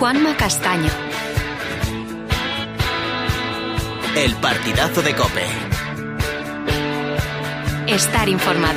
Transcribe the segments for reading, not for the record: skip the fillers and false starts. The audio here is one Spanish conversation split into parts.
Juanma Castaño. El partidazo de COPE. Estar informado.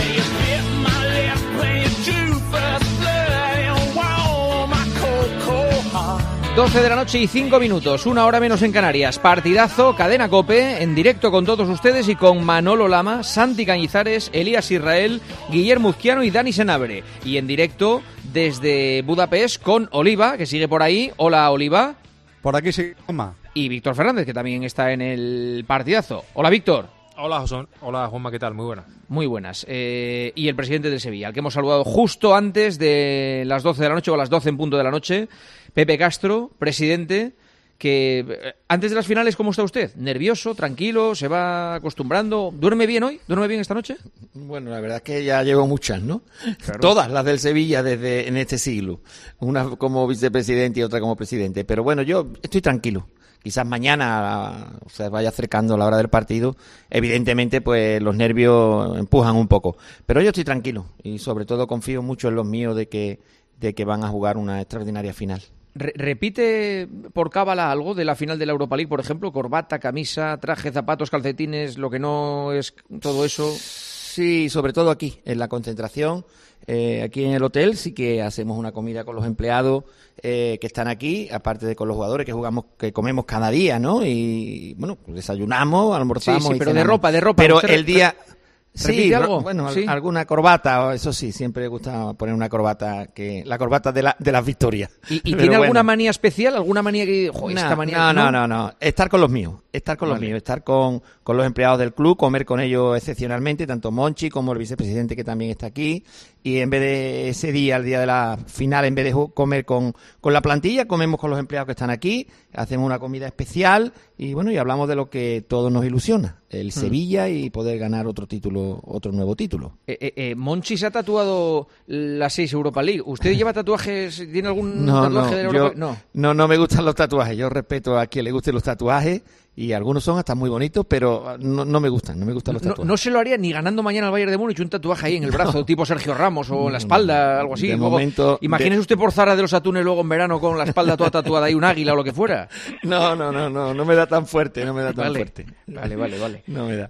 12 de la noche y 5 minutos, 1 hora menos en Canarias. Partidazo, cadena COPE, en directo con todos ustedes y con Manolo Lama, Santi Cañizares, Elías Israel, Guillermo Uzquiano y Dani Senabre. Y en directo desde Budapest con Oliva, que sigue por ahí. Hola, Oliva. Por aquí sí, Juanma. Y Víctor Fernández, que también está en el partidazo. Hola, Víctor. Hola, José. Hola, Juanma, ¿qué tal? Muy buenas. Muy buenas. Y el presidente del Sevilla, al que hemos saludado justo antes de las 12 de la noche o a las 12 en punto de la noche, Pepe Castro, presidente, que antes de las finales, ¿cómo está usted? ¿Nervioso, tranquilo, se va acostumbrando? ¿Duerme bien hoy? ¿Duerme bien esta noche? Bueno, la verdad es que ya llevo muchas, ¿no? Claro. Todas las del Sevilla desde en este siglo. Una como vicepresidente y otra como presidente. Pero bueno, yo estoy tranquilo. Quizás mañana se vaya acercando la hora del partido. Evidentemente, pues los nervios empujan un poco. Pero yo estoy tranquilo y sobre todo confío mucho en los míos de que van a jugar una extraordinaria final. ¿Repite por cábala algo de la final de la Europa League, por ejemplo? Corbata, camisa, traje, zapatos, calcetines, lo que no es todo eso. Sí, sobre todo aquí, en la concentración. Aquí en el hotel sí que hacemos una comida con los empleados que están aquí, aparte de con los jugadores que comemos cada día, ¿no? Y bueno, desayunamos, almorzamos. Sí, y pero cenamos. de ropa. Pero ¿Usted el día... Sí, algo? Bueno, ¿Sí? Alguna corbata, eso sí, siempre me gusta poner una corbata, la corbata de las victorias. ¿Y Pero tiene alguna bueno. manía especial? ¿Alguna manía que... esta manía... No. Estar con los míos, estar con los empleados del club, comer con ellos excepcionalmente, tanto Monchi como el vicepresidente que también está aquí. Y en vez de ese día, el día de la final, en vez de comer con la plantilla, comemos con los empleados que están aquí, hacemos una comida especial y bueno, y hablamos de lo que todos nos ilusiona, el Sevilla y poder ganar otro nuevo título. Monchi se ha tatuado las 6 Europa League. ¿Usted lleva tatuajes? ¿Tiene algún tatuaje de Europa? No me gustan los tatuajes. Yo respeto a quien le gusten los tatuajes y algunos son hasta muy bonitos, pero no me gustan los tatuajes. No se lo haría ni ganando mañana al Bayern de Múnich un tatuaje ahí en el brazo, tipo Sergio Ramos, o en la espalda, algo así. De Luego, momento, imagínese usted por Zara de los Atunes luego en verano con la espalda toda tatuada ahí, un águila o lo que fuera. No me da tan fuerte, fuerte. Vale. No me da.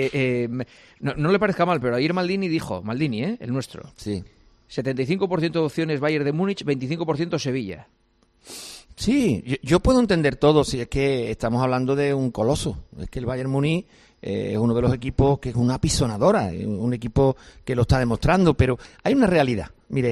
No le parezca mal, pero ayer Maldini dijo, el nuestro, Sí. 75% de opciones Bayern de Múnich, 25% Sevilla. Sí, yo puedo entender todo si es que estamos hablando de un coloso. Es que el Bayern Múnich es uno de los equipos que es una apisonadora, un equipo que lo está demostrando, pero hay una realidad.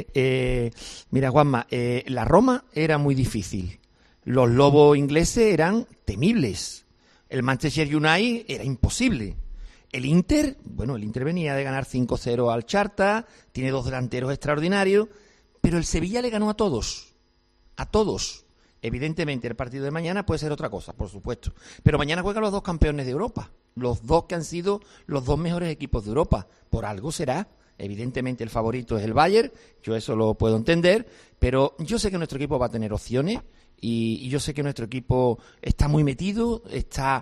Mira Juanma, la Roma era muy difícil. Los lobos ingleses eran temibles. El Manchester United era imposible. El Inter venía de ganar 5-0 al Charta, tiene 2 delanteros extraordinarios, pero el Sevilla le ganó a todos. A todos. Evidentemente, el partido de mañana puede ser otra cosa, por supuesto. Pero mañana juegan los 2 campeones de Europa. Los 2 que han sido los 2 mejores equipos de Europa. Por algo será. Evidentemente, el favorito es el Bayern. Yo eso lo puedo entender. Pero yo sé que nuestro equipo va a tener opciones. Y yo sé que nuestro equipo está muy metido. Está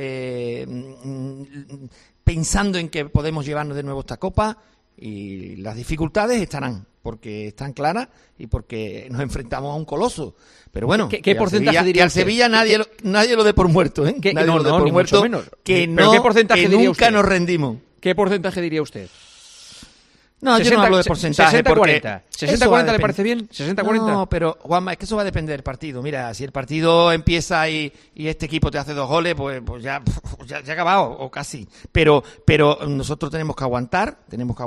pensando en que podemos llevarnos de nuevo esta copa. Y las dificultades estarán, porque están claras y porque nos enfrentamos a un coloso. Pero bueno, ¿Qué porcentaje diría y al usted? Sevilla nadie lo dé por muerto, ¿eh? Nadie lo dé por ni muerto, mucho menos. que ¿Pero qué porcentaje que diría nunca usted? nos rendimos. ¿Qué porcentaje diría usted? No, yo no hablo de porcentaje. 60-40. Eso va a ¿60-40 le depender. parece bien? ¿60-40? No, pero Juanma, es que eso va a depender del partido. Mira, si el partido empieza y este equipo te hace 2 goles, pues ya ha acabado, o casi. Pero nosotros tenemos que aguantar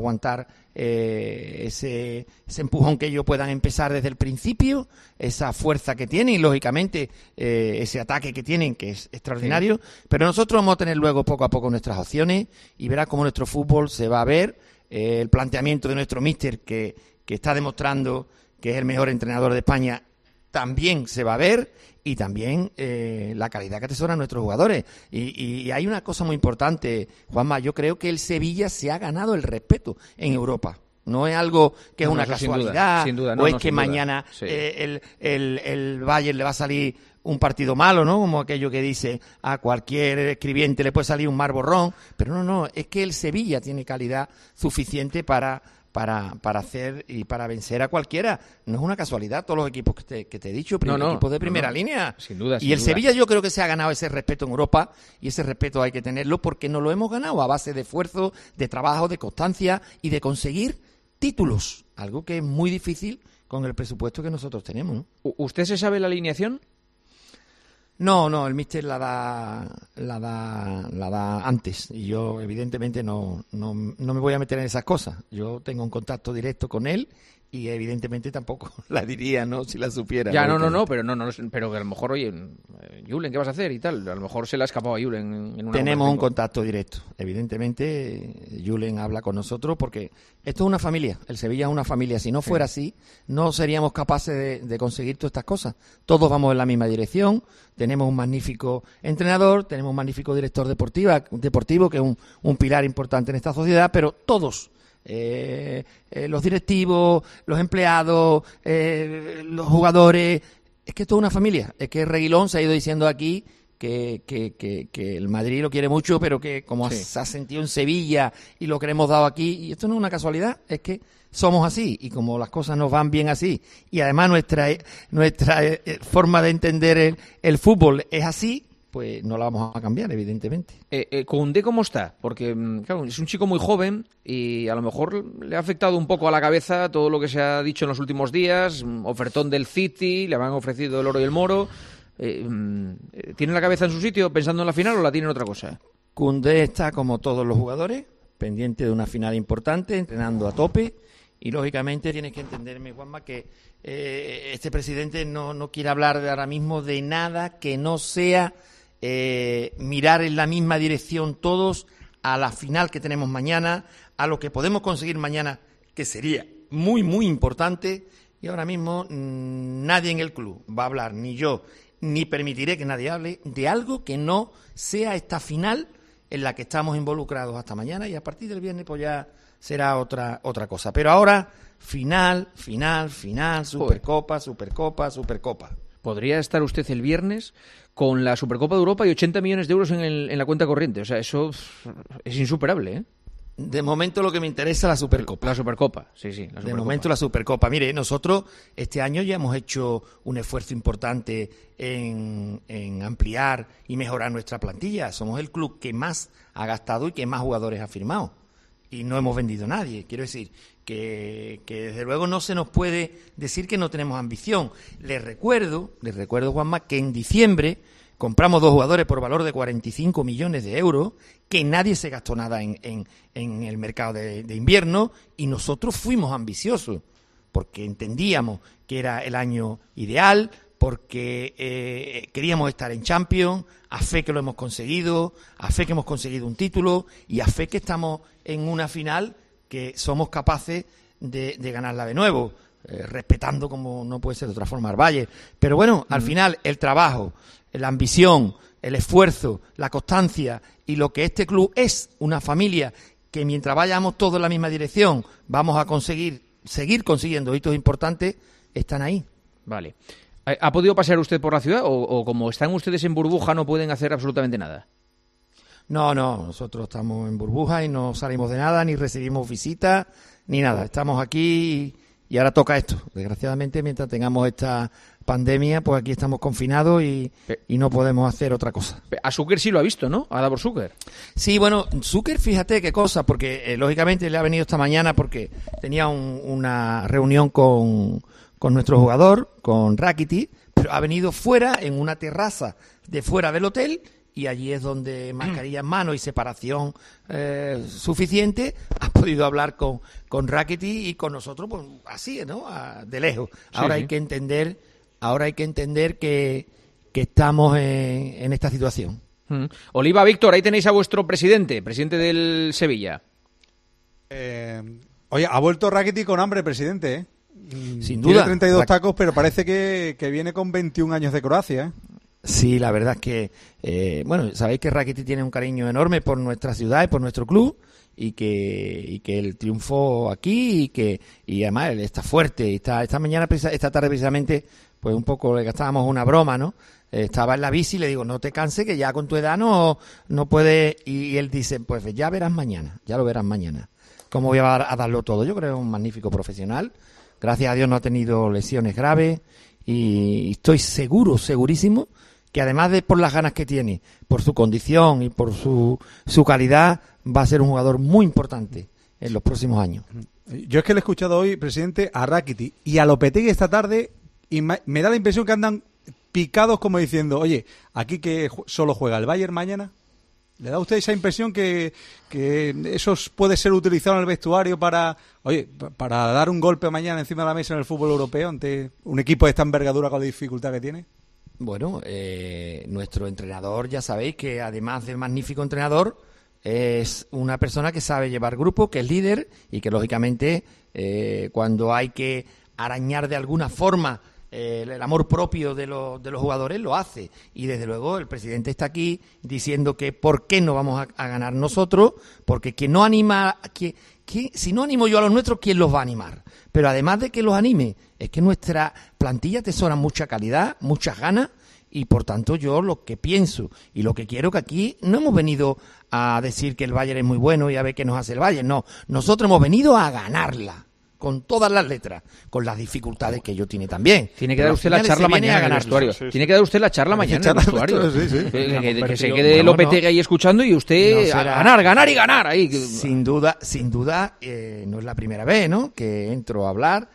ese empujón que ellos puedan empezar desde el principio, esa fuerza que tienen y, lógicamente, ese ataque que tienen, que es extraordinario. Sí. Pero nosotros vamos a tener luego poco a poco nuestras opciones y verás cómo nuestro fútbol se va a ver. El planteamiento de nuestro míster que está demostrando que es el mejor entrenador de España también se va a ver, y también la calidad que atesoran nuestros jugadores. Y hay una cosa muy importante, Juanma, yo creo que el Sevilla se ha ganado el respeto en Europa. No es algo que es una casualidad, sin duda, o es que mañana el Bayern le va a salir un partido malo, ¿no? Como aquello que dice a cualquier escribiente le puede salir un mar borrón, pero no, es que el Sevilla tiene calidad suficiente para hacer y para vencer a cualquiera. No es una casualidad todos los equipos que te he dicho, equipos de primera línea. Sin duda. Y el Sevilla yo creo que se ha ganado ese respeto en Europa, y ese respeto hay que tenerlo porque nos lo hemos ganado a base de esfuerzo, de trabajo, de constancia y de conseguir títulos, algo que es muy difícil con el presupuesto que nosotros tenemos, ¿no? ¿Usted se sabe la alineación? No, el míster la da antes, y yo evidentemente no me voy a meter en esas cosas. Yo tengo un contacto directo con él y evidentemente tampoco la diría, ¿no? Si la supiera. Ya, pero que a lo mejor, oye, Julen, ¿qué vas a hacer? Y tal, a lo mejor se le ha escapado a Julen en una... Tenemos un contacto directo. Evidentemente, Julen habla con nosotros porque esto es una familia. El Sevilla es una familia. Si no fuera así, no seríamos capaces de conseguir todas estas cosas. Todos vamos en la misma dirección. Tenemos un magnífico entrenador, tenemos un magnífico director deportivo, que es un pilar importante en esta sociedad, pero todos... los directivos, los empleados, los jugadores, es que esto es una familia. Es que Reguilón se ha ido diciendo aquí que el Madrid lo quiere mucho, pero que como se ha sentido en Sevilla y lo que le hemos dado aquí, y esto no es una casualidad, es que somos así, y como las cosas nos van bien así, y además nuestra forma de entender el fútbol es así, pues no la vamos a cambiar, evidentemente. ¿Koundé cómo está? Porque, claro, es un chico muy joven y a lo mejor le ha afectado un poco a la cabeza todo lo que se ha dicho en los últimos días, ofertón del City, le han ofrecido el oro y el moro. ¿Tiene la cabeza en su sitio pensando en la final o la tiene en otra cosa? Koundé está, como todos los jugadores, pendiente de una final importante, entrenando a tope, y lógicamente tienes que entenderme, Juanma, que este presidente no quiere hablar ahora mismo de nada que no sea mirar en la misma dirección todos a la final que tenemos mañana, a lo que podemos conseguir mañana, que sería muy, muy importante. Y ahora mismo nadie en el club va a hablar, ni yo, ni permitiré que nadie hable de algo que no sea esta final en la que estamos involucrados hasta mañana, y a partir del viernes pues ya será otra cosa. Pero ahora, final, Supercopa. Podría estar usted el viernes con la Supercopa de Europa y 80 millones de euros en la cuenta corriente. O sea, eso es insuperable, ¿eh? De momento lo que me interesa es la Supercopa. La Supercopa, sí, la Supercopa. De momento la Supercopa. Mire, nosotros este año ya hemos hecho un esfuerzo importante en ampliar y mejorar nuestra plantilla. Somos el club que más ha gastado y que más jugadores ha firmado. Y no hemos vendido a nadie. Quiero decir que desde luego no se nos puede decir que no tenemos ambición. Les recuerdo, Juanma, que en diciembre compramos 2 jugadores por valor de 45 millones de euros, que nadie se gastó nada en el mercado de invierno, y nosotros fuimos ambiciosos, porque entendíamos que era el año ideal, porque queríamos estar en Champions, a fe que lo hemos conseguido, a fe que hemos conseguido un título, y a fe que estamos en una final que somos capaces de ganarla de nuevo, respetando, como no puede ser de otra forma, al Bayern. Pero bueno, al final el trabajo, la ambición, el esfuerzo, la constancia y lo que este club es, una familia que mientras vayamos todos en la misma dirección vamos a seguir consiguiendo hitos importantes, están ahí. Vale. ¿Ha podido pasear usted por la ciudad o como están ustedes en burbuja no pueden hacer absolutamente nada? No, nosotros estamos en burbuja y no salimos de nada, ni recibimos visitas, ni nada. Estamos aquí y ahora toca esto. Desgraciadamente, mientras tengamos esta pandemia, pues aquí estamos confinados y no podemos hacer otra cosa. A Zucker sí lo ha visto, ¿no? A Davor Zucker. Sí, bueno, Zucker, fíjate qué cosa, porque lógicamente le ha venido esta mañana porque tenía una reunión con nuestro jugador, con Rakitic, pero ha venido fuera, en una terraza de fuera del hotel, y allí es donde mascarilla en mano y separación suficiente, ha podido hablar con Rakitic y con nosotros, pues así, ¿no? De lejos. Ahora hay que entender que estamos en esta situación. Oliva, Víctor, ahí tenéis a vuestro presidente del Sevilla. Oye, ha vuelto Rakitic con hambre, presidente, ¿eh? Sin duda. Tiene 32 tacos, pero parece que viene con 21 años de Croacia, ¿eh? Sí, la verdad es que, bueno, sabéis que Rakitic tiene un cariño enorme por nuestra ciudad y por nuestro club, y que él triunfó aquí y además él está fuerte. Y esta tarde precisamente, pues un poco le gastábamos una broma, ¿no? estaba en la bici y le digo, no te canses, que ya con tu edad no puedes. Y él dice, pues ya verás mañana, ya lo verás mañana. ¿Cómo voy a darlo todo? Yo creo que es un magnífico profesional. Gracias a Dios no ha tenido lesiones graves y estoy segurísimo, que además de por las ganas que tiene, por su condición y por su calidad, va a ser un jugador muy importante en los próximos años. Yo es que le he escuchado hoy, presidente, a Rakitic y a Lopetegui esta tarde y me da la impresión que andan picados como diciendo, oye, aquí que solo juega el Bayern mañana. ¿Le da a usted esa impresión que eso puede ser utilizado en el vestuario para dar un golpe mañana encima de la mesa en el fútbol europeo ante un equipo de esta envergadura con la dificultad que tiene? Bueno, nuestro entrenador, ya sabéis que además de magnífico entrenador, es una persona que sabe llevar grupo, que es líder y que lógicamente cuando hay que arañar de alguna forma el amor propio de los jugadores, lo hace. Y desde luego el presidente está aquí diciendo que por qué no vamos a ganar nosotros, porque quien no anima, si no animo yo a los nuestros, ¿quién los va a animar? Pero además de que los anime, es que nuestra plantilla tesora mucha calidad, muchas ganas, y por tanto yo lo que pienso y lo que quiero, que aquí no hemos venido a decir que el Bayern es muy bueno y a ver qué nos hace el Bayern, no, nosotros hemos venido a ganarla con todas las letras, con las dificultades que ellos tienen también. Tiene que dar usted la charla mañana en el vestuario. Tiene que dar usted la charla mañana en el vestuario. Que se quede Lopetegui ahí escuchando y usted ganar y ganar ahí. Sin duda, no es la primera vez, ¿no?, que entro a hablar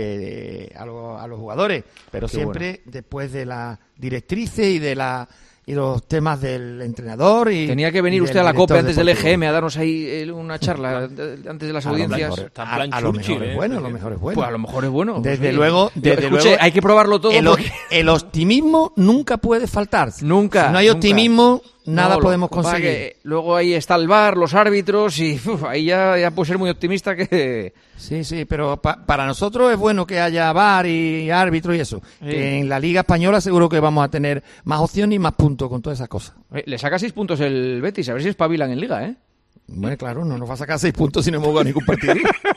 a los jugadores, pero qué siempre bueno, después de las directrices y los temas del entrenador. Tenía que venir usted a la COPE antes del EGM a darnos ahí una charla antes de las audiencias. A lo mejor es bueno, Pues a lo mejor es bueno. Desde luego, hay que probarlo todo. El optimismo nunca puede faltar. Nunca. Si no hay optimismo, nada podemos conseguir. Luego ahí está el VAR, los árbitros y ahí ya puede ser muy optimista que... Sí, pero para nosotros es bueno que haya VAR y árbitros y eso. Sí. Que en la Liga Española seguro que vamos a tener más opciones y más puntos con todas esas cosas. Le saca 6 puntos el Betis, a ver si espabilan en Liga, ¿eh? Bueno, claro, no nos va a sacar 6 puntos si no hemos jugado ningún partido.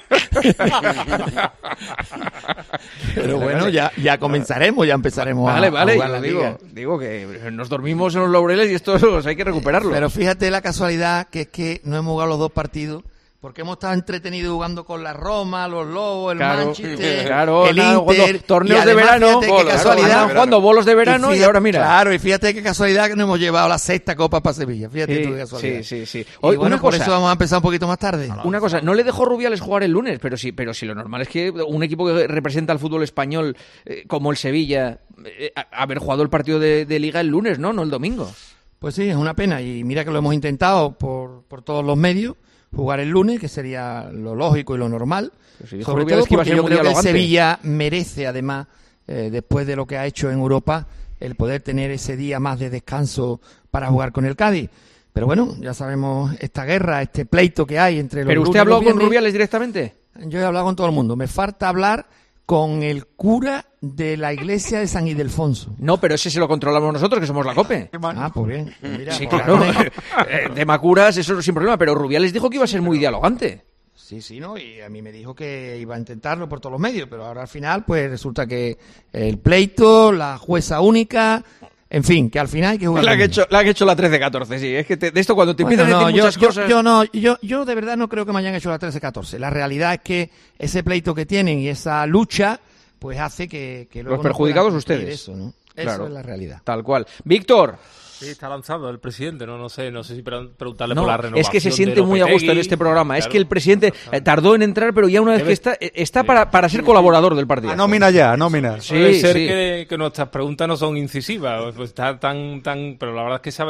Pero bueno, ya comenzaremos, ya empezaremos a jugar la Liga. Digo que nos dormimos en los laureles y esto hay que recuperarlo. Pero fíjate la casualidad que es que no hemos jugado los 2 partidos. Porque hemos estado entretenidos jugando con la Roma, los Lobos, el Manchester, el Inter, torneos de verano, qué casualidad, jugando bolos de verano y ahora mira. Claro, y fíjate qué casualidad que nos hemos llevado la 6ª Copa para Sevilla. Fíjate tú qué casualidad. Sí. Hoy, bueno, por eso vamos a empezar un poquito más tarde. Una cosa, no le dejó Rubiales jugar el lunes, pero sí lo normal es que un equipo que representa al fútbol español como el Sevilla, haber jugado el partido de Liga el lunes, no el domingo. Pues sí, es una pena y mira que lo hemos intentado por todos los medios. Jugar el lunes, que sería lo lógico y lo normal. Sobre todo porque yo creo que el Sevilla merece, además, después de lo que ha hecho en Europa, el poder tener ese día más de descanso para jugar con el Cádiz. Pero bueno, ya sabemos esta guerra, este pleito que hay entre los... ¿Pero usted habló con Rubiales directamente? Yo he hablado con todo el mundo. Me falta hablar con el cura de la iglesia de San Ildefonso. No, pero ese se lo controlamos nosotros, que somos la COPE. Pues bien. Mira, sí, claro. Tema curas, eso sin problema, pero Rubiales dijo que iba a ser muy dialogante. Sí, ¿no? Y a mí me dijo que iba a intentarlo por todos los medios, pero ahora al final pues resulta que el pleito, la jueza única... En fin, que al final hay que jugar. La han hecho la 13-14, sí. Es que de esto cuando te empiezan a decir muchas cosas... Yo de verdad no creo que me hayan hecho la 13-14. La realidad es que ese pleito que tienen y esa lucha, pues hace que luego... Los perjudicados ustedes. Eso, ¿no? Claro, eso es la realidad. Tal cual. Víctor... Sí, está lanzado el presidente, no sé si preguntarle por la renovación. Es que se siente muy a gusto en este programa. Claro, es que el presidente tardó en entrar, pero ya una vez que está para ser colaborador del partido. Nómina. Sí, puede ser que nuestras preguntas no son incisivas, pues está pero la verdad es que se ha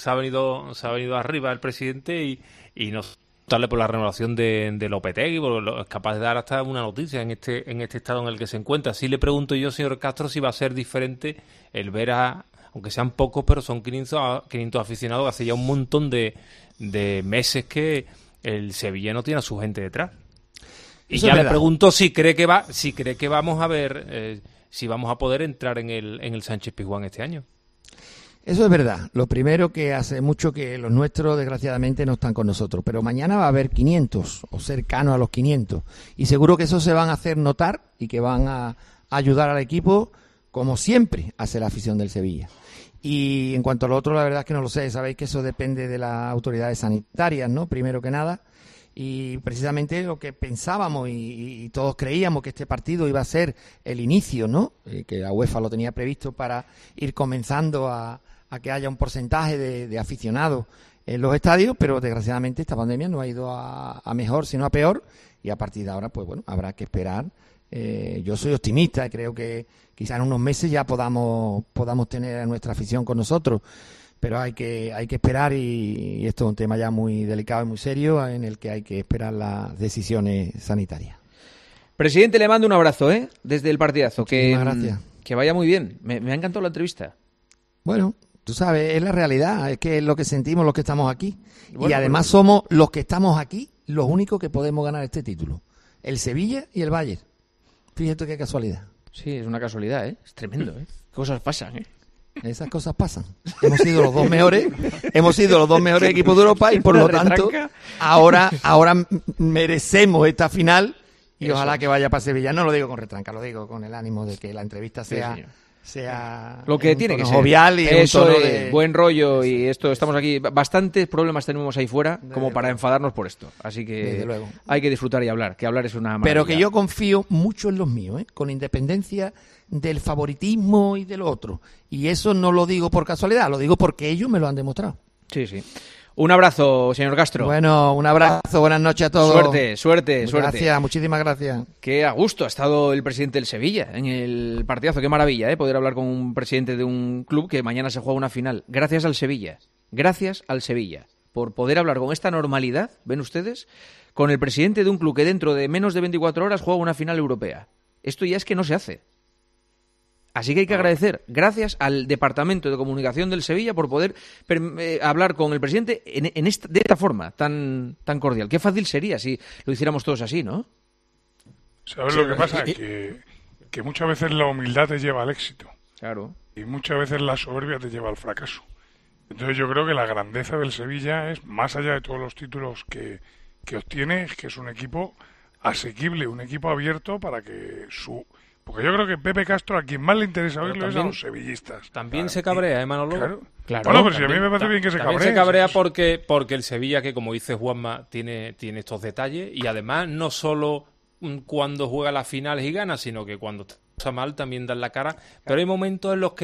venido arriba el presidente y nos darle por la renovación de Lopetegui, porque es capaz de dar hasta una noticia en este estado en el que se encuentra. Sí le pregunto yo, señor Castro, si va a ser diferente el ver aunque sean pocos, pero son 500 aficionados, hace ya un montón de meses que el Sevilla no tiene a su gente detrás. Y eso ya le pregunto si cree que vamos a ver, si vamos a poder entrar en el Sánchez Pizjuán este año. Eso es verdad. Lo primero, que hace mucho que los nuestros, desgraciadamente, no están con nosotros. Pero mañana va a haber 500, o cercanos a los 500. Y seguro que eso se van a hacer notar y que van a ayudar al equipo como siempre hace la afición del Sevilla. Y en cuanto a lo otro, la verdad es que no lo sé. Sabéis que eso depende de las autoridades sanitarias, ¿no? Primero que nada. Y precisamente lo que pensábamos y todos creíamos que este partido iba a ser el inicio, ¿no? Que la UEFA lo tenía previsto para ir comenzando a que haya un porcentaje de aficionados en los estadios, pero desgraciadamente esta pandemia no ha ido a mejor, sino a peor, y a partir de ahora, pues bueno, habrá que esperar. Yo soy optimista y creo que quizás en unos meses ya podamos tener a nuestra afición con nosotros, pero hay que esperar y esto es un tema ya muy delicado y muy serio en el que hay que esperar las decisiones sanitarias. Presidente, le mando un abrazo, desde el partidazo. Muchísimas gracias. Que vaya muy bien. Me ha encantado la entrevista. Bueno, tú sabes, es la realidad, es que es lo que sentimos los que estamos aquí. Bueno, y además somos los que estamos aquí los únicos que podemos ganar este título. El Sevilla y el Bayern. Fíjate qué casualidad. Sí, es una casualidad, es tremendo, Cosas pasan, Esas cosas pasan. Hemos sido los dos mejores equipos de Europa y por lo tanto ahora merecemos esta final y ojalá que vaya para Sevilla. No lo digo con retranca, lo digo con el ánimo de que la entrevista sea lo que tiene que ser jovial y eso un tono de buen rollo y esto. Estamos aquí, bastantes problemas tenemos ahí fuera como para enfadarnos por esto, así que desde luego hay que disfrutar y hablar, que hablar es una maravilla. Pero que yo confío mucho en los míos, con independencia del favoritismo y del otro, y eso no lo digo por casualidad, lo digo porque ellos me lo han demostrado. Sí. Un abrazo, señor Castro. Bueno, un abrazo, buenas noches a todos. Suerte. Gracias, muchísimas gracias. Qué a gusto ha estado el presidente del Sevilla en el partidazo. Qué maravilla, poder hablar con un presidente de un club que mañana se juega una final. Gracias al Sevilla, por poder hablar con esta normalidad, ven ustedes, con el presidente de un club que dentro de menos de 24 horas juega una final europea. Esto ya es que no se hace. Así que hay que agradecer, gracias al Departamento de Comunicación del Sevilla, por poder hablar con el presidente de esta forma tan cordial. Qué fácil sería si lo hiciéramos todos así, ¿no? ¿Sabes lo que pasa? Que muchas veces la humildad te lleva al éxito. Claro. Y muchas veces la soberbia te lleva al fracaso. Entonces yo creo que la grandeza del Sevilla es, más allá de todos los títulos que obtiene, es que es un equipo asequible, un equipo abierto para que Porque yo creo que Pepe Castro, a quien más le interesa oírlo es a los sevillistas. También se cabrea, Manolo. Claro. Bueno, pero si a mí me parece bien que se cabree. Se cabrea porque el Sevilla, que como dice Juanma, tiene estos detalles, y además no solo cuando juega las finales y gana, sino que cuando está mal también dan la cara. Pero hay momentos en los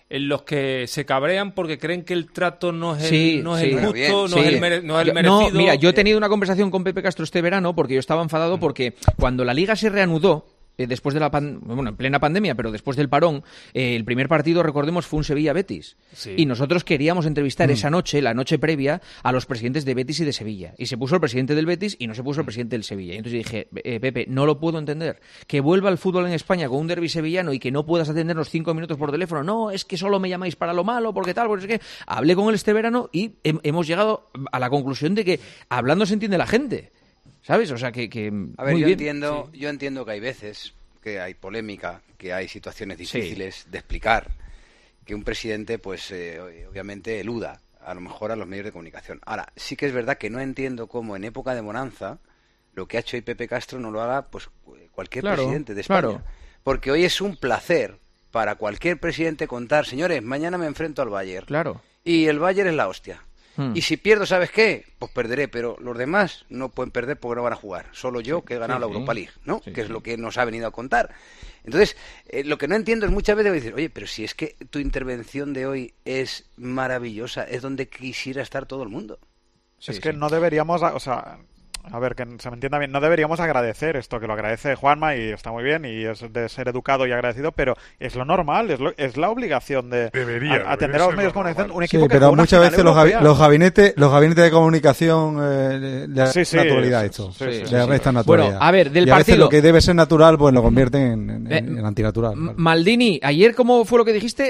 que se cabrean porque creen que el trato no es el justo, no es el merecido. No, mira, yo he tenido una conversación con Pepe Castro este verano porque yo estaba enfadado porque cuando la Liga se reanudó, después de en plena pandemia, pero después del parón, el primer partido, recordemos, fue un Sevilla-Betis. Sí. Y nosotros queríamos entrevistar esa noche, la noche previa, a los presidentes de Betis y de Sevilla. Y se puso el presidente del Betis y no se puso el presidente del Sevilla. Y entonces dije, Pepe, no lo puedo entender. Que vuelva el fútbol en España con un derbi sevillano y que no puedas atendernos 5 minutos por teléfono. No, es que solo me llamáis para lo malo, porque tal, porque es que... Hablé con él este verano y hemos llegado a la conclusión de que hablando se entiende la gente. ¿Sabes? O sea, que a ver, muy yo bien. entiendo que hay veces que hay polémica, que hay situaciones difíciles de explicar, que un presidente, pues, obviamente eluda, a lo mejor, a los medios de comunicación. Ahora, sí que es verdad que no entiendo cómo en época de bonanza lo que ha hecho hoy Pepe Castro no lo haga, pues, cualquier presidente de España. Claro. Porque hoy es un placer para cualquier presidente contar, señores, mañana me enfrento al Bayern. Claro. Y el Bayern es la hostia. Y si pierdo, ¿sabes qué? Pues perderé, pero los demás no pueden perder porque no van a jugar. Solo yo, que he ganado la Europa League, ¿no? Que es lo que nos ha venido a contar. Entonces, lo que no entiendo es muchas veces decir, oye, pero si es que tu intervención de hoy es maravillosa, es donde quisiera estar todo el mundo. Es que no deberíamos, o sea, a ver, que se me entienda bien, no deberíamos agradecer esto, que lo agradece Juanma y está muy bien y es de ser educado y agradecido, pero es lo normal, es la obligación de atender a los medios de comunicación. Un equipo que pero juega muchas una veces final los gabinetes de comunicación le restan naturalidad esto. Le restan naturalidad. Bueno, a ver, del y a veces partido. lo que debe ser natural, pues lo convierten en antinatural. Claro. Maldini, ayer, ¿cómo fue lo que dijiste?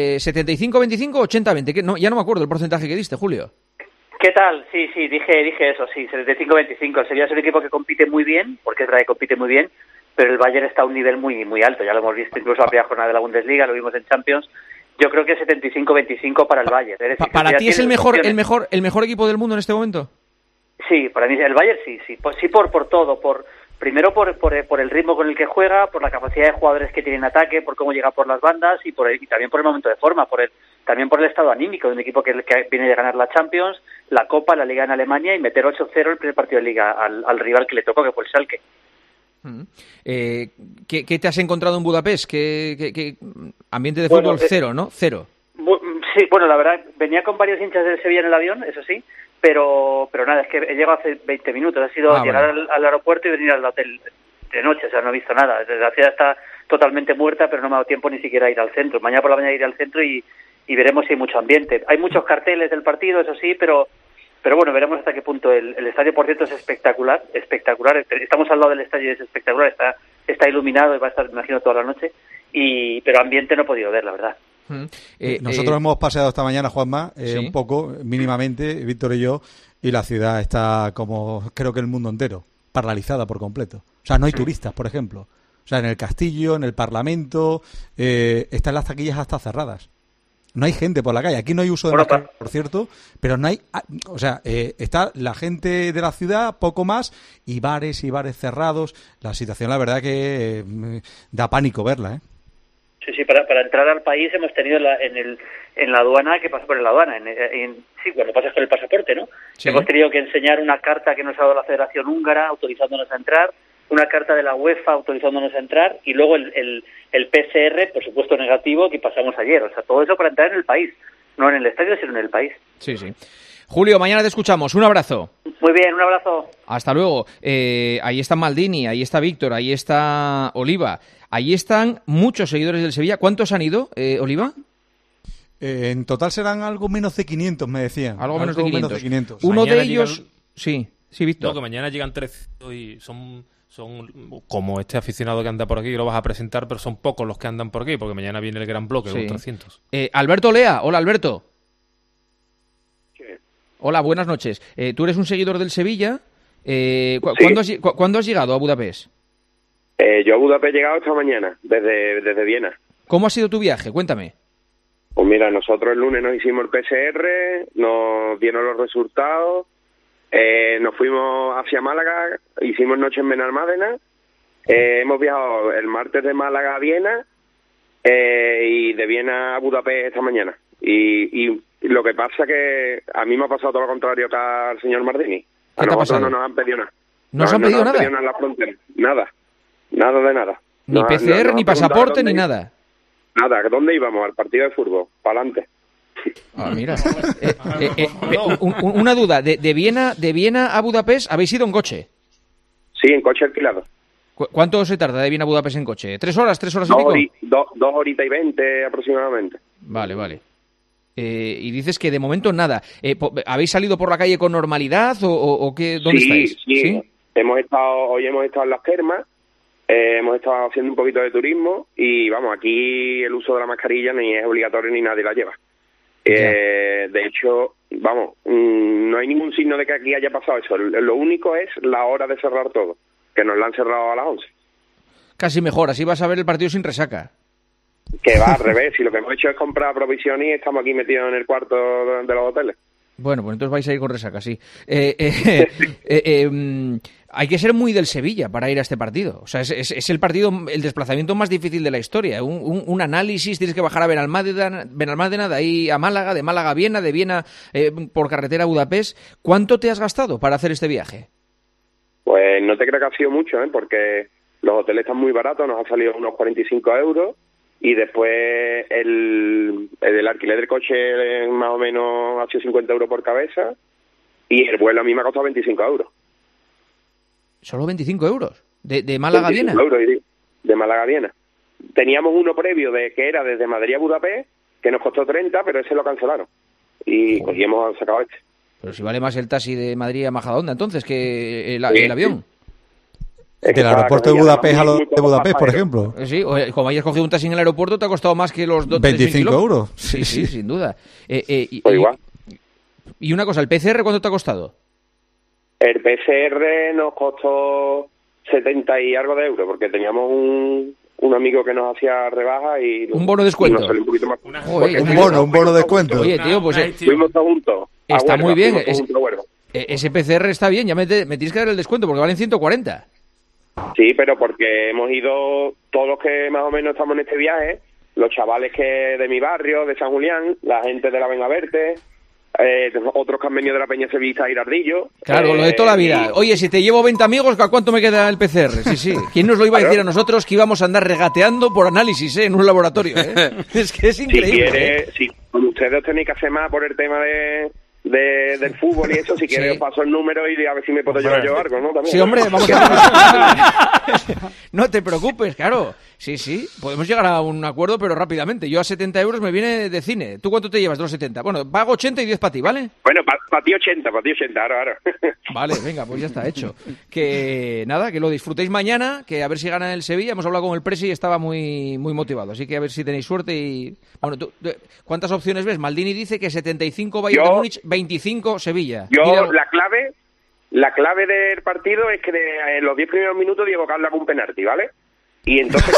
75-25, 80-20. No, ya no me acuerdo el porcentaje que diste, Julio. ¿Qué tal? Sí, dije eso, sí, 75-25. El Sevilla es un equipo que compite muy bien, porque es verdad que compite muy bien, pero el Bayern está a un nivel muy muy alto. Ya lo hemos visto incluso la primera jornada de la Bundesliga, lo vimos en Champions. Yo creo que 75-25 para el Bayern. Es decir, ¿Para ti es el mejor equipo del mundo en este momento? Sí, para mí el Bayern sí por todo, por Primero por el ritmo con el que juega, por la capacidad de jugadores que tiene en ataque, por cómo llega por las bandas y también por el momento de forma, también por el estado anímico de un equipo que viene de ganar la Champions, la Copa, la Liga en Alemania y meter 8-0 el primer partido de Liga al rival que le tocó, que fue el Schalke. ¿Qué te has encontrado en Budapest? ¿Qué ambiente de fútbol? Cero, ¿no? Cero. Sí, bueno, la verdad, venía con varios hinchas del Sevilla en el avión, eso sí, pero nada, es que he llegado hace 20 minutos, ha sido llegar al aeropuerto y venir al hotel de noche, o sea, no he visto nada. La ciudad está totalmente muerta, pero no me ha dado tiempo ni siquiera a ir al centro. Mañana por la mañana iré al centro y veremos si hay mucho ambiente. Hay muchos carteles del partido, eso sí, pero bueno, veremos hasta qué punto. El estadio, por cierto, es espectacular. Estamos al lado del estadio y es espectacular, está iluminado y va a estar, me imagino, toda la noche, pero ambiente no he podido ver, la verdad. Nosotros hemos paseado esta mañana, Juanma, ¿sí? un poco, mínimamente, Víctor y yo, y la ciudad está como, creo que el mundo entero, paralizada por completo. O sea, no hay turistas, por ejemplo. O sea, en el castillo, en el Parlamento, están las taquillas hasta cerradas. No hay gente por la calle. Aquí no hay uso de mascarilla, por cierto, pero no hay... O sea, está la gente de la ciudad, poco más, y bares cerrados. La situación, la verdad, que da pánico verla, ¿eh? Sí, para entrar al país hemos tenido en la aduana que pasa por la aduana. Sí, cuando pasas con el pasaporte, ¿no? Sí. Hemos tenido que enseñar una carta que nos ha dado la Federación Húngara autorizándonos a entrar, una carta de la UEFA autorizándonos a entrar y luego el PCR, por supuesto negativo, que pasamos ayer. O sea, todo eso para entrar en el país, no en el estadio, sino en el país. Sí. Julio, mañana te escuchamos. Un abrazo. Muy bien, un abrazo. Hasta luego. Ahí está Maldini, ahí está Víctor, ahí está Oliva. Ahí están muchos seguidores del Sevilla. ¿Cuántos han ido, Oliva? En total serán algo menos de 500, me decían. Algo menos de 500. Uno mañana de ellos... Sí, Víctor. No, que mañana llegan 300 y son como este aficionado que anda por aquí, que lo vas a presentar, pero son pocos los que andan por aquí, porque mañana viene el gran bloque, con 300. Alberto Lea. Hola, Alberto. Hola, buenas noches. Tú eres un seguidor del Sevilla. ¿Cuándo has llegado a Budapest? Yo a Budapest he llegado esta mañana, desde Viena. ¿Cómo ha sido tu viaje? Cuéntame. Pues mira, nosotros el lunes nos hicimos el PCR, nos dieron los resultados, nos fuimos hacia Málaga, hicimos noche en Benalmádena, hemos viajado el martes de Málaga a Viena y de Viena a Budapest esta mañana. Y lo que pasa que a mí me ha pasado todo lo contrario que al señor Maldini. A nosotros no nos han pedido nada. ¿No os han pedido nada? No nos han pedido nada en la frontera. Nada de nada. Ni PCR, ni pasaporte, ni nada. Nada, ¿dónde íbamos? Al partido de fútbol, para adelante. Mira. Una duda, de Viena a Budapest habéis ido en coche. Sí, en coche alquilado. ¿Cuánto se tarda de Viena a Budapest en coche? ¿3 horas y pico? 2 horitas y 20 aproximadamente. Vale. Y dices que de momento nada. ¿Habéis salido por la calle con normalidad o qué? ¿Dónde estáis? Sí. Hoy hemos estado en las termas, hemos estado haciendo un poquito de turismo y vamos, aquí el uso de la mascarilla ni es obligatorio ni nadie la lleva. De hecho, vamos, no hay ningún signo de que aquí haya pasado eso. Lo único es la hora de cerrar todo, que nos la han cerrado a las 11. Casi mejor, así vas a ver el partido sin resaca. Que va al revés, si lo que hemos hecho es comprar provisiones y estamos aquí metidos en el cuarto de los hoteles. Bueno, pues entonces vais a ir con resaca, sí. Hay que ser muy del Sevilla para ir a este partido. O sea, es el partido, el desplazamiento más difícil de la historia. Un análisis, tienes que bajar a Benalmádena, de ahí a Málaga, de Málaga a Viena, de Viena por carretera a Budapest. ¿Cuánto te has gastado para hacer este viaje? Pues no te creo que ha sido mucho, porque los hoteles están muy baratos, nos ha salido unos 45 euros. Y después el alquiler del coche más o menos ha sido 50 euros por cabeza y el vuelo a mí me ha costado 25 euros. ¿Solo 25 euros? ¿De Málaga a Viena? 25 euros de Málaga a Viena. Teníamos uno previo que era desde Madrid a Budapest, que nos costó 30, pero ese lo cancelaron. Y hemos sacado este. Pero si vale más el taxi de Madrid a Majadahonda entonces que el avión. Del aeropuerto de Budapest a lo de Budapest, por ejemplo. Sí, como hayas cogido un taxi en el aeropuerto, te ha costado más que los 25 euros. Sí, sin duda. Igual. Y una cosa, ¿el PCR cuánto te ha costado? El PCR nos costó 70 y algo de euros, porque teníamos un amigo que nos hacía rebaja y... ¿Un bono de descuento? Nos salió un poquito más. Un bono de descuento. Oye, tío, pues... Fuimos todos juntos. Está muy bien. Ese PCR está bien, ya me tienes que dar el descuento, porque valen 140. Sí, pero porque hemos ido todos los que más o menos estamos en este viaje, los chavales que de mi barrio, de San Julián, la gente de la Benaverte, otros que han venido de la Peña Sevillista Girardillo. Claro, lo de toda la vida. Oye, si te llevo 20 amigos, ¿a cuánto me queda el PCR? Sí, sí. ¿Quién nos lo iba a decir a nosotros que íbamos a andar regateando por análisis en un laboratorio? Es que es increíble. Si ustedes tenéis que hacer más por el tema del fútbol y eso, si quieres os paso el número y a ver si me puedo llevar yo algo, ¿no? También. Sí, hombre, vamos a... No te preocupes, claro. Sí, podemos llegar a un acuerdo, pero rápidamente. Yo a 70 euros me viene de cine. ¿Tú cuánto te llevas de los 70? Bueno, pago 80 y 10 para ti, ¿vale? Bueno, para ti 80, ahora. Vale, venga, pues ya está hecho. Que nada, que lo disfrutéis mañana, que a ver si gana el Sevilla. Hemos hablado con el Presi y estaba muy motivado, así que a ver si tenéis suerte y... Bueno, ¿cuántas opciones ves? Maldini dice que 75 Bayern de Múnich, 25 Sevilla. Yo, la clave del partido es que en los 10 primeros minutos Diego Carlos haga un penalti, ¿vale? Y entonces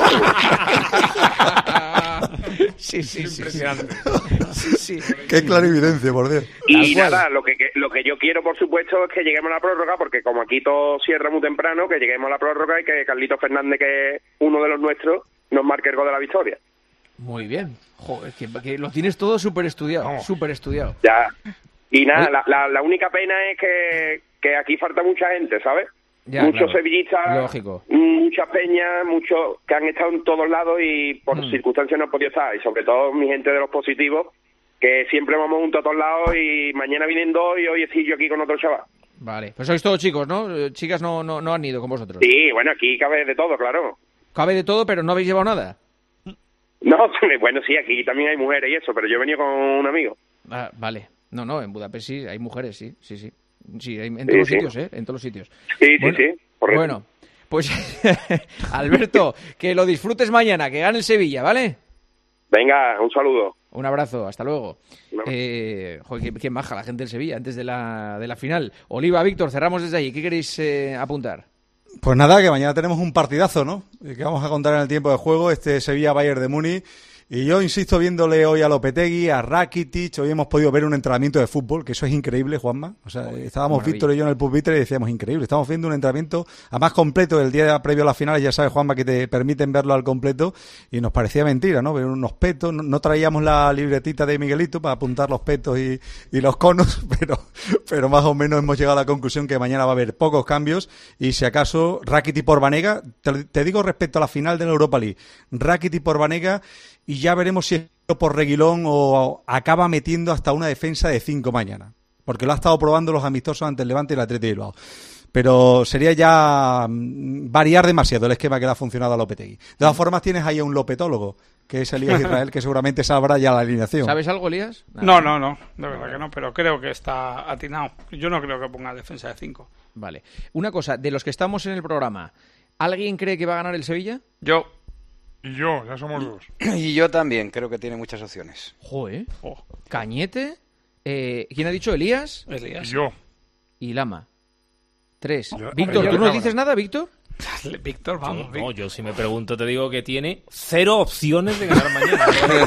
Sí. Impresionante. Sí. Qué clarividencia, por Dios. Y nada, lo que yo quiero, por supuesto, es que lleguemos a la prórroga, porque como aquí todo cierra muy temprano, que lleguemos a la prórroga y que Carlito Fernández, que es uno de los nuestros, nos marque el gol de la victoria. Muy bien. Joder, que lo tienes todo súper estudiado, Ya. Y nada, la única pena es que aquí falta mucha gente, ¿sabes? Ya, muchos sevillistas, lógico. Muchas peñas, muchos que han estado en todos lados y por circunstancias no han podido estar. Y sobre todo mi gente de los positivos, que siempre vamos juntos a todos lados y mañana vienen dos y hoy estoy yo aquí con otro chaval. Vale, pues sois todos chicos, ¿no? Chicas no han ido con vosotros. Sí, bueno, aquí cabe de todo, claro. Cabe de todo, pero no habéis llevado nada. No, bueno, sí, aquí también hay mujeres y eso, pero yo he venido con un amigo. Ah, vale. No, en Budapest sí, hay mujeres, sí. Sí, en todos los sitios, en todos los sitios. Sí, bueno, sí, correcto. Bueno, pues Alberto, que lo disfrutes mañana, que gane el Sevilla, ¿vale? Venga, un saludo. Un abrazo, hasta luego. Joder, qué maja la gente del Sevilla antes de la final. Oliva, Víctor, cerramos desde allí. ¿Qué queréis apuntar? Pues nada, que mañana tenemos un partidazo, ¿no? Que vamos a contar en el tiempo de juego, este Sevilla-Bayern de Múnich. Y yo insisto, viéndole hoy a Lopetegui, a Rakitic, hoy hemos podido ver un entrenamiento de fútbol, que eso es increíble, Juanma. O sea, estábamos Víctor y yo en el pupitre y decíamos, increíble, estamos viendo un entrenamiento a más completo el día previo a la final, ya sabes, Juanma, que te permiten verlo al completo, y nos parecía mentira, ¿no? Ver unos petos, no traíamos la libretita de Miguelito para apuntar los petos y los conos, pero más o menos hemos llegado a la conclusión que mañana va a haber pocos cambios, y si acaso Rakitic por Banega, te digo respecto a la final de la Europa League, Rakitic por Banega, y ya veremos si es por Reguilón o acaba metiendo hasta una defensa de 5 mañana. Porque lo ha estado probando los amistosos ante el Levante y el Athletic de Bilbao. Pero sería ya variar demasiado el esquema que le ha funcionado a Lopetegui. De todas formas, tienes ahí a un lopetólogo, que es Elías Israel, que seguramente sabrá ya la alineación. ¿Sabes algo, Elías? No, de verdad que no, pero creo que está atinado. Yo no creo que ponga defensa de 5. Vale. Una cosa, de los que estamos en el programa, ¿alguien cree que va a ganar el Sevilla? Yo. Y yo, ya somos dos. Y yo también, creo que tiene muchas opciones. Joder. Cañete. ¿Quién ha dicho? ¿Elías? Y yo. Y Lama. 3. Víctor, ¿tú no dices nada, Víctor? Víctor, vamos. No, yo si me pregunto te digo que tiene 0 opciones de ganar mañana.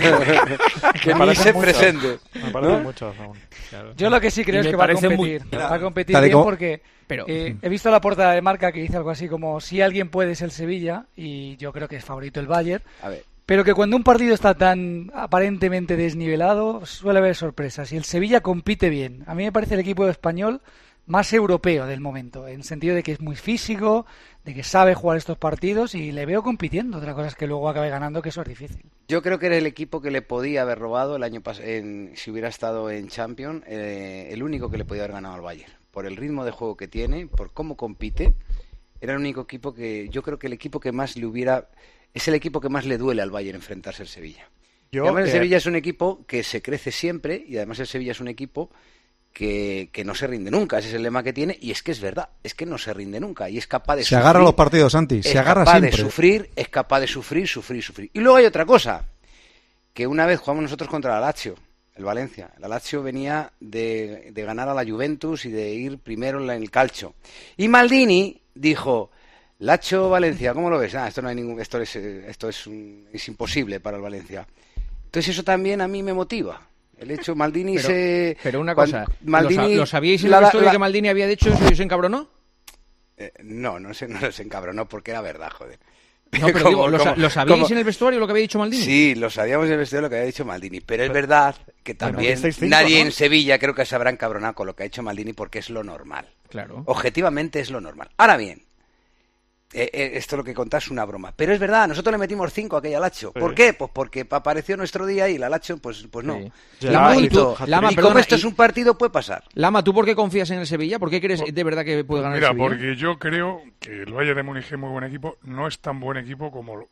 Que ni se presente. Me parecen muchos aún. Claro. Yo lo que sí creo es que va a competir. Va a competir bien porque he visto la portada de Marca que dice algo así como si alguien puede es el Sevilla y yo creo que es favorito el Bayern. A ver. Pero que cuando un partido está tan aparentemente desnivelado suele haber sorpresas y el Sevilla compite bien. A mí me parece el equipo español más europeo del momento, en el sentido de que es muy físico, de que sabe jugar estos partidos y le veo compitiendo. Otra cosa es que luego acabe ganando, que eso es difícil. Yo creo que era el equipo que le podía haber robado el año pasado, si hubiera estado en Champions, el único que le podía haber ganado al Bayern. Por el ritmo de juego que tiene, por cómo compite, era el único equipo que yo creo que el equipo que más le hubiera... Es el equipo que más le duele al Bayern enfrentarse al Sevilla. Y además el Sevilla es un equipo que se crece siempre y además el Sevilla es un equipo que no se rinde nunca. Ese es el lema que tiene y es que es verdad, es que no se rinde nunca y es capaz de sufrir. Se agarra a los partidos, Santi, se agarra siempre. Es capaz de sufrir. Y luego hay otra cosa, que una vez jugamos nosotros contra el Lazio, el Valencia. El Lazio venía de ganar a la Juventus y de ir primero en el calcio. Y Maldini dijo... Lazio Valencia, ¿cómo lo ves? Esto no hay ningún, esto es imposible para el Valencia. Entonces eso también a mí me motiva. El hecho Maldini Pero una cosa, ¿lo sabíais en la historia que Maldini había dicho eso y se encabronó? No se encabronó porque era verdad, joder. No, pero digo, ¿lo sabíais en el vestuario lo que había dicho Maldini? Sí, lo sabíamos en el vestuario lo que había dicho Maldini, pero es verdad que también nadie en Sevilla creo que se habrá encabronado con lo que ha hecho Maldini porque es lo normal. Claro. Objetivamente es lo normal. Ahora bien, esto lo que contás es una broma, pero es verdad, nosotros le metimos 5 a aquella Lacho. ¿Por qué? Pues porque apareció nuestro día y la Lacho, pues no. Sí. Lama, como esto es un partido, puede pasar. Lama, ¿tú por qué confías en el Sevilla? ¿Por qué crees de verdad que puede ganar el Sevilla? Mira, porque yo creo que el Bayern de Múnich es muy buen equipo, no es tan buen equipo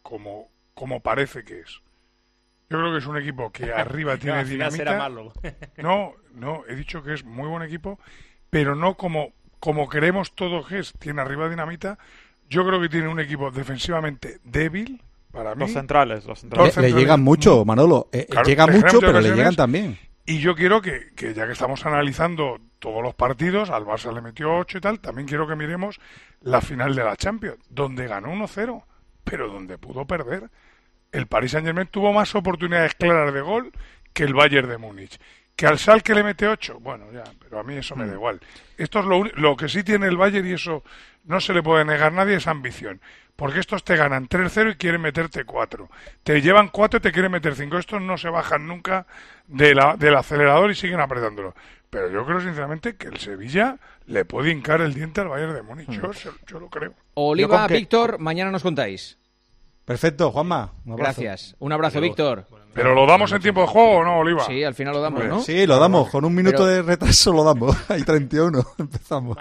como parece que es. Yo creo que es un equipo que arriba tiene dinamita. Será malo. No, he dicho que es muy buen equipo, pero no como creemos todos que es. Tiene arriba dinamita. Yo creo que tiene un equipo defensivamente débil, para mí. Los centrales. Le llegan mucho, Manolo. Claro, llegan mucho, pero le llegan también. Y yo quiero que ya que estamos analizando todos los partidos, al Barça le metió 8 y tal, también quiero que miremos la final de la Champions, donde ganó 1-0, pero donde pudo perder. El Paris Saint-Germain tuvo más oportunidades claras de gol que el Bayern de Múnich. Que al Schalke le mete 8, bueno, ya, pero a mí eso me da igual. Esto es lo que sí tiene el Bayern, y eso no se le puede negar a nadie, es ambición. Porque estos te ganan 3-0 y quieren meterte 4. Te llevan 4 y te quieren meter 5. Estos no se bajan nunca del acelerador y siguen apretándolo. Pero yo creo sinceramente que el Sevilla le puede hincar el diente al Bayern de Múnich. Yo lo creo. Oliva, Víctor, mañana nos contáis. Perfecto, Juanma. Gracias. Un abrazo, Víctor. ¿Pero lo damos en tiempo de juego o no, Oliva? Sí, al final lo damos, ¿no? Sí, lo damos. Con un minuto de retraso lo damos. Hay 31. Empezamos.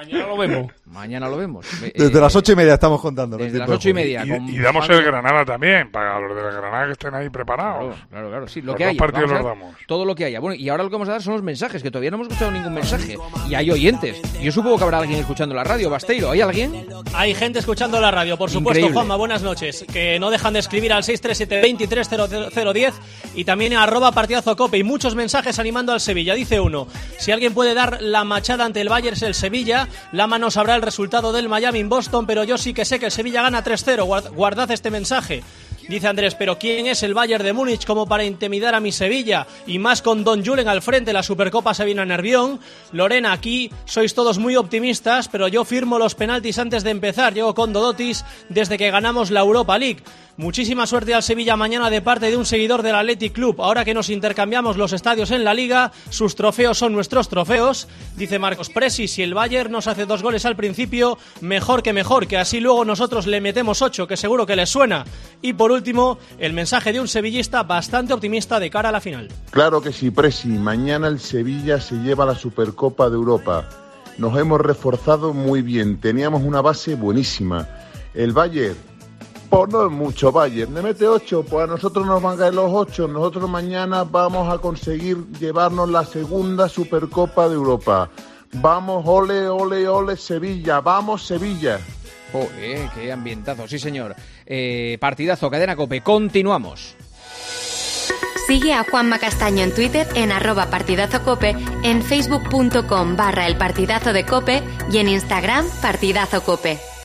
Mañana lo vemos. Desde las 8:30 estamos contando. Desde las 8:30. Y damos el Granada también, para los de la Granada que estén ahí preparados. Claro. Sí, lo los que dos haya. partidos los damos. Todo lo que haya. Bueno, y ahora lo que vamos a dar son los mensajes, que todavía no hemos escuchado ningún mensaje. Y hay oyentes. Yo supongo que habrá alguien escuchando la radio. Basteiro, ¿hay alguien? Hay gente escuchando la radio, por supuesto. Increíble. Juanma, buenas noches. Que no dejan de escribir al 637-230010 y también a @partidazo cope, y muchos mensajes animando al Sevilla. Dice uno: si alguien puede dar la machada ante el Bayern es el Sevilla. Lama no sabrá el resultado del Miami en Boston, pero yo sí que sé que el Sevilla gana 3-0. Guardad este mensaje. Dice Andrés: pero ¿quién es el Bayern de Múnich como para intimidar a mi Sevilla? Y más con Don Julen al frente, la Supercopa se viene a Nervión. Lorena, aquí sois todos muy optimistas, pero yo firmo los penaltis antes de empezar. Llego con Dodotis desde que ganamos la Europa League. Muchísima suerte al Sevilla mañana de parte de un seguidor del Athletic Club. Ahora que nos intercambiamos los estadios en la Liga, sus trofeos son nuestros trofeos. Dice Marcos Presi: si el Bayern nos hace 2 goles al principio, mejor, que así luego nosotros le metemos 8, que seguro que les suena. Y por último, el mensaje de un sevillista bastante optimista de cara a la final. Claro que sí, Presi. Mañana el Sevilla se lleva la Supercopa de Europa. Nos hemos reforzado muy bien. Teníamos una base buenísima. El Bayern, pues no es mucho Bayern. Le mete 8, pues a nosotros nos van a caer los 8. Nosotros mañana vamos a conseguir llevarnos la segunda Supercopa de Europa. Vamos, ole, ole, ole, Sevilla. Vamos, Sevilla. Qué ambientazo, sí señor. Partidazo, Cadena COPE, continuamos. Sigue a Juanma Castaño en Twitter en @partidazocope, en facebook.com/elpartidazo de COPE y en Instagram partidazocope.